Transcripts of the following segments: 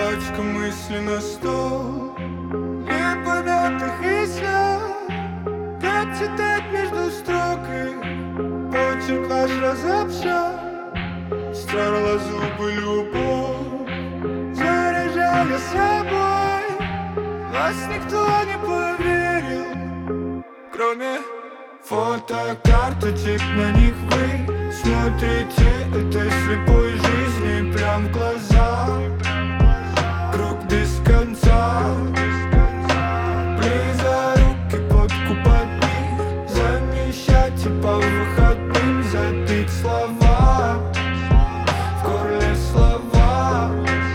Пачка мысли на стол, непонятных ислам. Как читать между строк и почерк наш разобщал. Стерла зубы любовь, заряжая собой. Вас никто не поверил, кроме фотокарточек. На них вы смотрите этой слепой жизни прям в глаза. Круг без конца, близорукий подкуп от них. Замещать и по выходным забить слова, в горле слова.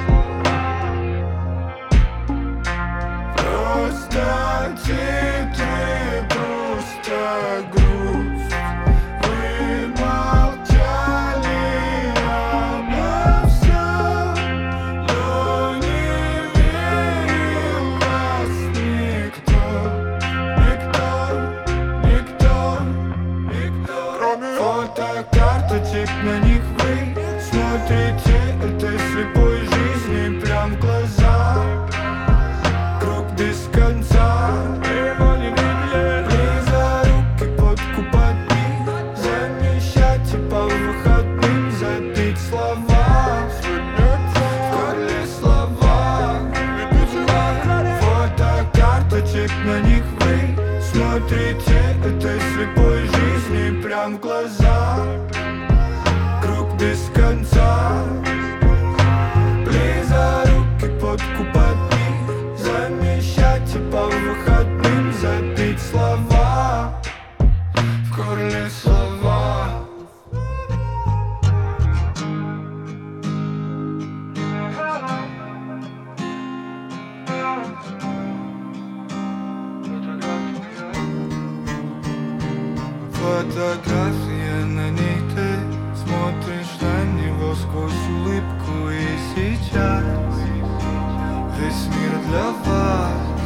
Просто титры, просто грусть. Вы молчали обо всем, но не верил вас никто. Никто, кроме фотокарточек. На них вы смотрите этой слепой жизни прям в глаза. Круг без конца, его не видели. Близорукий подкуп от них. Замещать и по выходным забить слова, в горле слова. Фотокарточек. На них вы смотрите этой слепой жизни прям в глаза. Круг без конца, близорукий подкуп от них. Замещать и по выходным забить слова, в горле слова. Фотография, на ней ты смотришь на него сквозь улыбку. И сейчас весь мир для вас.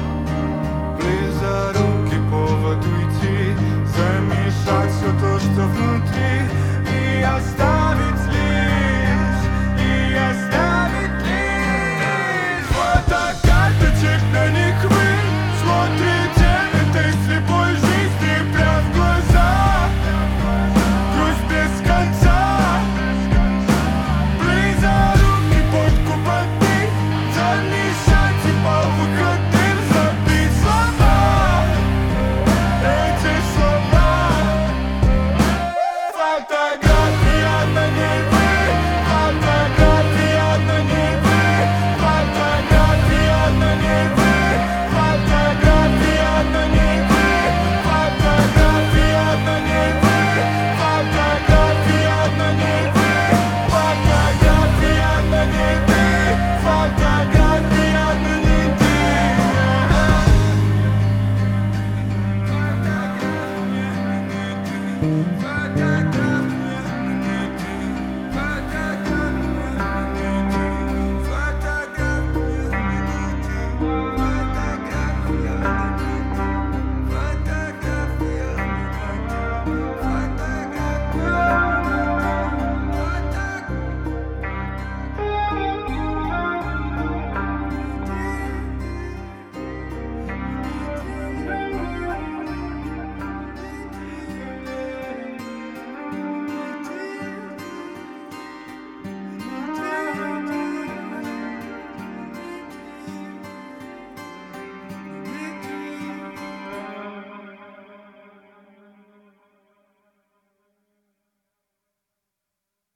Близорукий повод уйти, замешать все то, что внутри. И оставить лишь, фотокарточек. На них вы смотрите этой слепой жизни прям в глаза. Грусть без конца, близорукий подкуп от них. Замешать и по выходным забить слова, эти слова. Фотография, на ней вы. Фотография, на ней вы. Фотография, на ней вы. Фотография, на ней вы. Фотография, на ней вы. Фотография, на ней вы. Фотография, на ней вы. Фотография, на ней ты. Фотография.